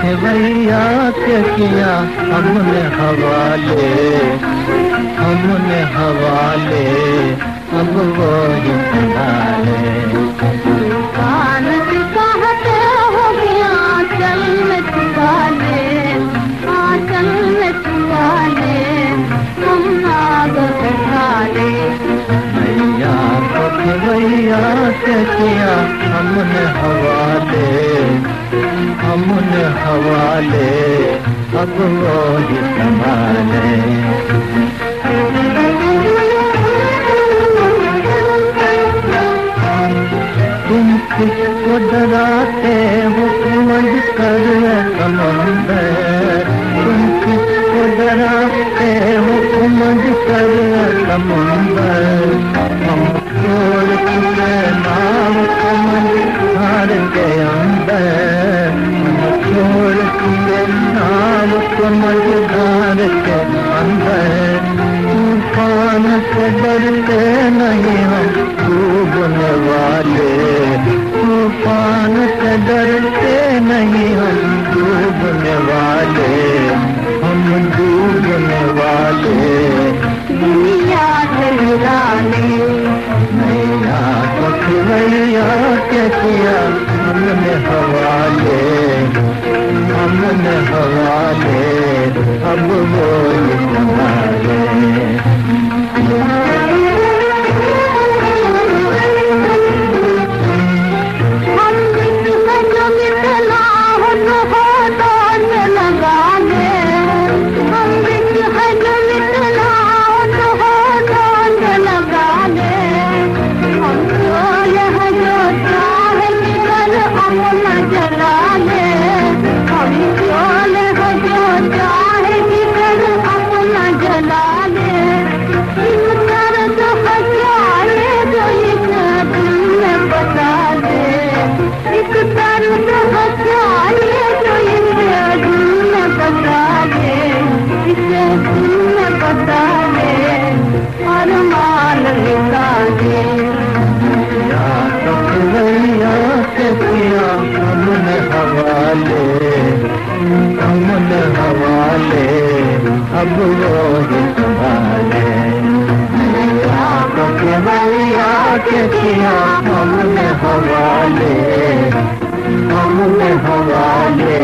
भैया के किया हमने हवाले, हमने हवाले, अब वो ही संभाले। कान कहते हो गया चल में छुपा ले, चल में छुपा ले, हम नाग उठा ले। भैया को भैया के किया हमने हवाले, हमने हवाले, अब वो ही संभाले। तुम किसको डराते हो समझ कर समंदर, तुम किसको डराते हो समझ कर समंदर। हम छोड़ चुके नाव समझदार के अंदर, हम छोड़ चुके नाव समझदार के अंदर। तूफान से डरते नहीं हम डूबने वाले, तूफान से डरते नहीं हम डूबने वाले, हम डूबने वाले। दुनिया चलाने भैया भैया के किया हमने हवाले, हमने हवाले, अब वो ही संभाले। हमने हवाले, हमने हवाले, अब वो ही संभाले। भैया के किया हमने हवाले, हमने हवाले,